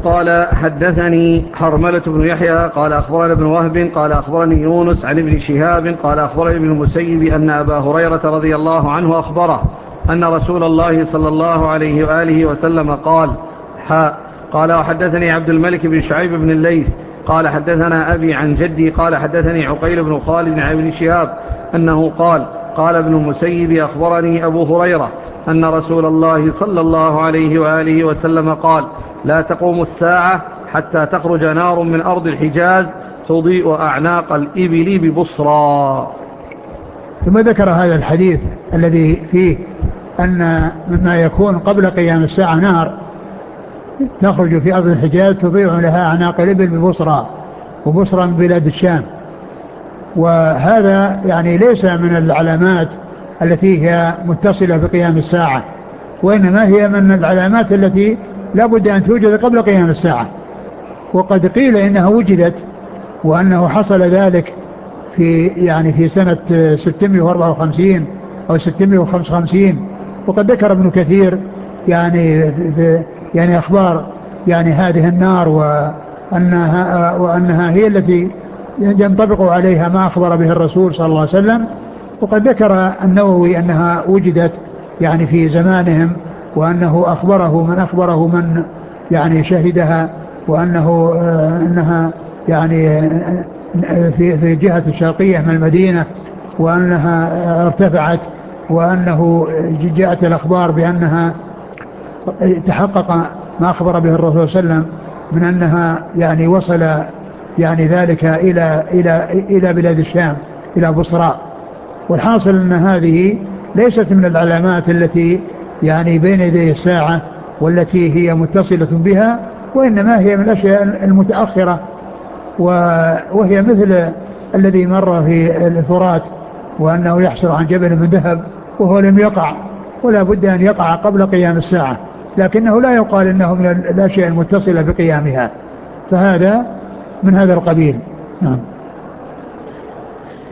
قال حدثني حرملة بن يحيى قال أخبرنا ابن وهب قال أخبرني يونس عن ابن شهاب قال أخبرني ابن المسيب أن أبا هريرة رضي الله عنه أخبره أن رسول الله صلى الله عليه وآله وسلم قال قال وحدثني عبد الملك بن شعيب بن الليث قال حدثنا أبي عن جدي قال حدثني عقيل بن خالد عن ابن شهاب أنه قال ابن المسيب أخبرني أبو هريرة أن رسول الله صلى الله عليه وآله وسلم قال لا تقوم الساعة حتى تخرج نار من أرض الحجاز تضيء أعناق الإبل ببصرى. ثم ذكر هذا الحديث الذي فيه أن مما يكون قبل قيام الساعة نار تخرج في أرض الحجاز تضيء لها أعناق الإبل ببصرى، وبصرى من بلاد الشام. وهذا يعني ليس من العلامات التي هي متصلة بقيام الساعة، وإنما هي من العلامات التي لا بد أن توجد قبل قيام الساعة. وقد قيل إنها وجدت وأنه حصل ذلك في سنة 654 أو 655. وقد ذكر ابن كثير يعني أخبار يعني هذه النار وأنها هي التي ينطبق عليها ما أخبر به الرسول صلى الله عليه وسلم. وقد ذكر النووي أنها وجدت يعني في زمانهم، وأنه أخبره من يعني شهدها، وأنه أنها يعني في جهة الشرقية من المدينة، وأنها ارتفعت، وأنه جاءت الأخبار بأنها تحقق ما أخبر به الرسول صلى الله عليه وسلم من أنها يعني وصل يعني ذلك إلى بلاد الشام، إلى بصرى. والحاصل أن هذه ليست من العلامات التي يعني بين يدي الساعة والتي هي متصلة بها، وإنما هي من الأشياء المتأخرة، وهي مثل الذي مر في الفرات وأنه يحصل عن جبل من ذهب وهو لم يقع، ولا بد أن يقع قبل قيام الساعة، لكنه لا يقال إنه من الأشياء المتصلة بقيامها، فهذا من هذا القبيل. نعم.